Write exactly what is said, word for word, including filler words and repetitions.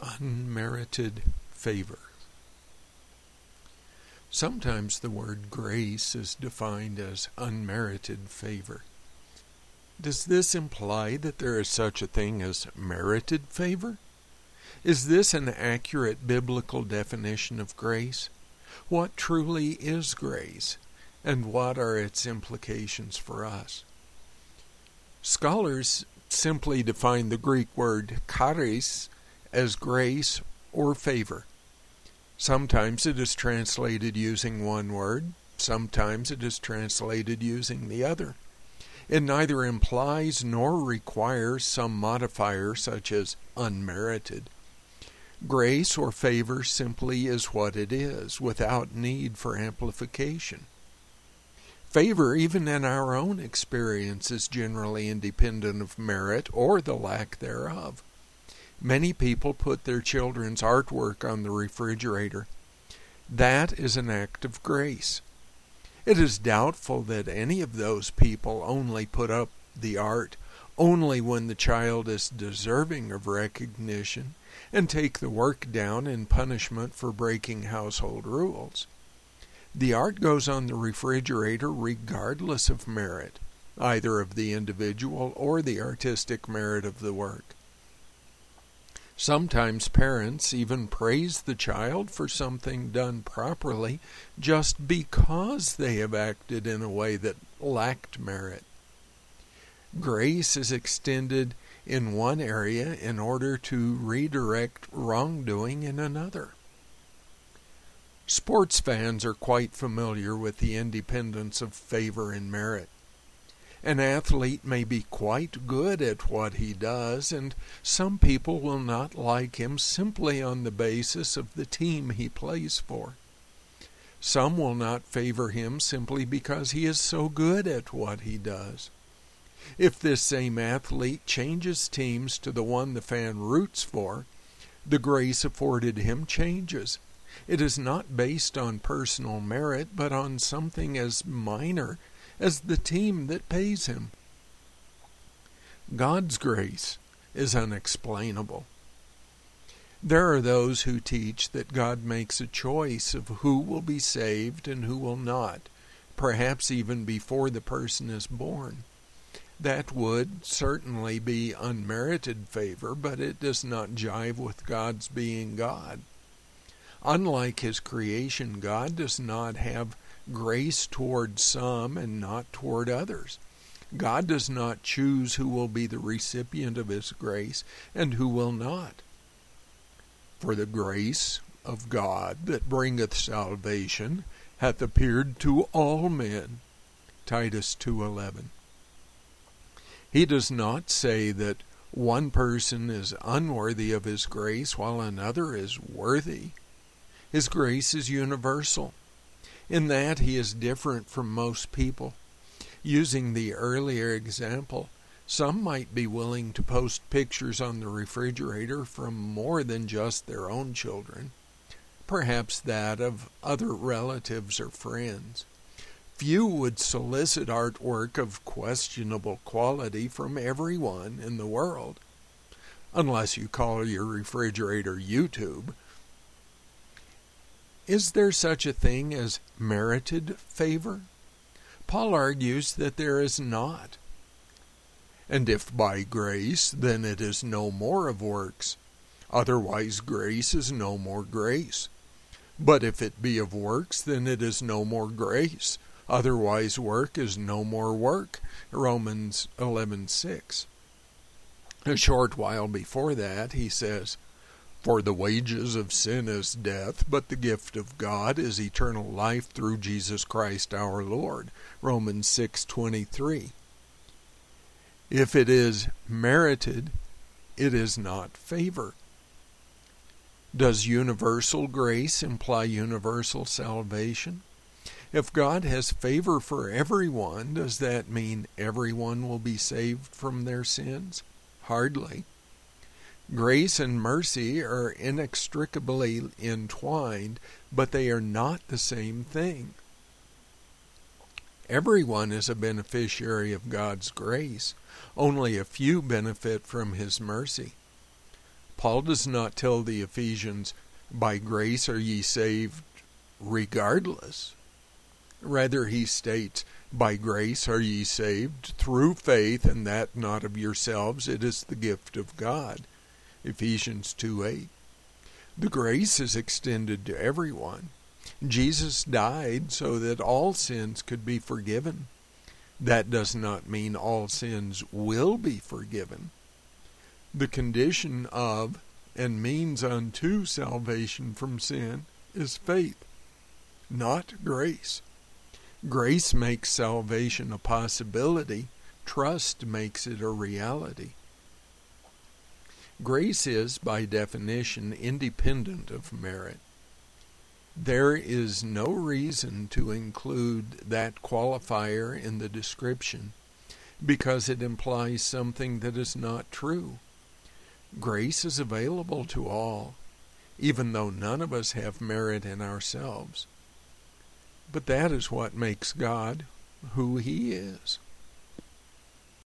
Unmerited favor. Sometimes the word grace is defined as unmerited favor. Does this imply that there is such a thing as merited favor? Is this an accurate biblical definition of grace? What truly is grace, and what are its implications for us? Scholars simply define the Greek word charis as grace or favor. Sometimes it is translated using one word, sometimes it is translated using the other. It neither implies nor requires some modifier such as unmerited. Grace or favor simply is what it is, without need for amplification. Favor, even in our own experience, is generally independent of merit or the lack thereof. Many people put their children's artwork on the refrigerator. That is an act of grace. It is doubtful that any of those people only put up the art only when the child is deserving of recognition and take the work down in punishment for breaking household rules. The art goes on the refrigerator regardless of merit, either of the individual or the artistic merit of the work. Sometimes parents even praise the child for something done properly just because they have acted in a way that lacked merit. Grace is extended in one area in order to redirect wrongdoing in another. Sports fans are quite familiar with the independence of favor and merit. An athlete may be quite good at what he does, and some people will not like him simply on the basis of the team he plays for. Some will not favor him simply because he is so good at what he does. If this same athlete changes teams to the one the fan roots for, the grace afforded him changes. It is not based on personal merit, but on something as minor as the team that pays him. God's grace is unexplainable. There are those who teach that God makes a choice of who will be saved and who will not, perhaps even before the person is born. That would certainly be unmerited favor, but it does not jive with God's being God. Unlike his creation, God does not have grace toward some and not toward others. God does not choose who will be the recipient of his grace and who will not. For the grace of God that bringeth salvation hath appeared to all men. Titus two eleven. He does not say that one person is unworthy of his grace while another is worthy. His grace is universal. In that he is different from most people. Using the earlier example, some might be willing to post pictures on the refrigerator from more than just their own children, perhaps that of other relatives or friends. Few would solicit artwork of questionable quality from everyone in the world, unless you call your refrigerator YouTube. Is there such a thing as merited favor? Paul argues that there is not. And if by grace, then it is no more of works. Otherwise grace is no more grace. But if it be of works, then it is no more grace. Otherwise work is no more work. Romans eleven six. A short while before that, he says, For the wages of sin is death, but the gift of God is eternal life through Jesus Christ our Lord. Romans six twenty-three. If it is merited, it is not favor. Does universal grace imply universal salvation? If God has favor for everyone, does that mean everyone will be saved from their sins? Hardly. Grace and mercy are inextricably entwined, but they are not the same thing. Everyone is a beneficiary of God's grace. Only a few benefit from his mercy. Paul does not tell the Ephesians, by grace are ye saved regardless. Rather, he states, by grace are ye saved through faith, and that not of yourselves, it is the gift of God. Ephesians two eight. The grace is extended to everyone. Jesus died so that all sins could be forgiven. That does not mean all sins will be forgiven. The condition of and means unto salvation from sin is faith, not grace. Grace makes salvation a possibility. Trust makes it a reality. Grace is, by definition, independent of merit. There is no reason to include that qualifier in the description because it implies something that is not true. Grace is available to all, even though none of us have merit in ourselves. But that is what makes God who He is.